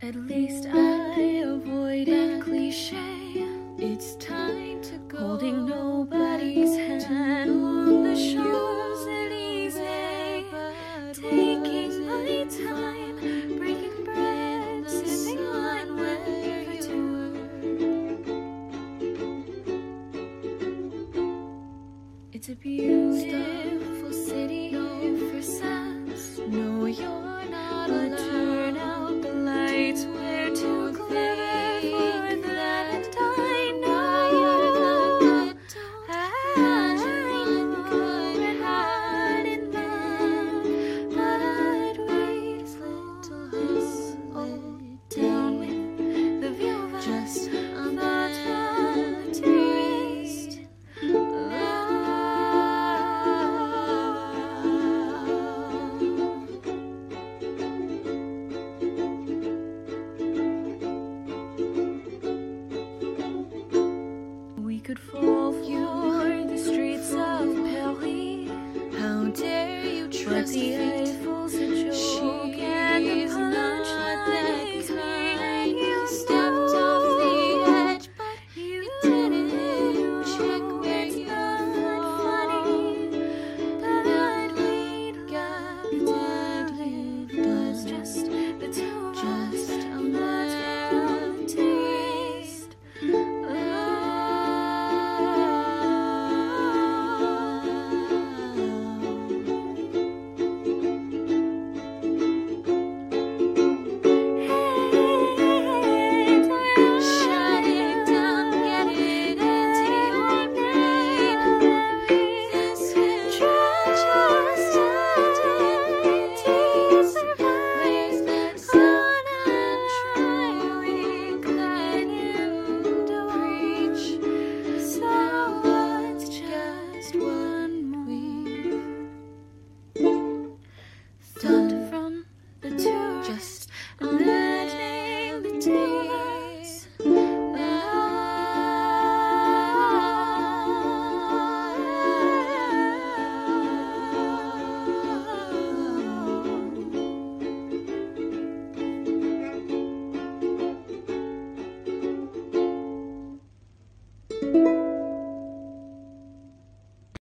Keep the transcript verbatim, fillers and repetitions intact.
At least I avoided cliche. It's time to go. Holding nobody's hand on the Champs-Elysees, taking my time, breaking bread, sipping wine with two. It's a beautiful city for sass. No, you're not alone. But turn out the lights. We're too clever for that. I know. I could hide in love, but I'd wait till this old town with the view of just thought of tourist love. We could fall for the streets of Paris. How dare you trust the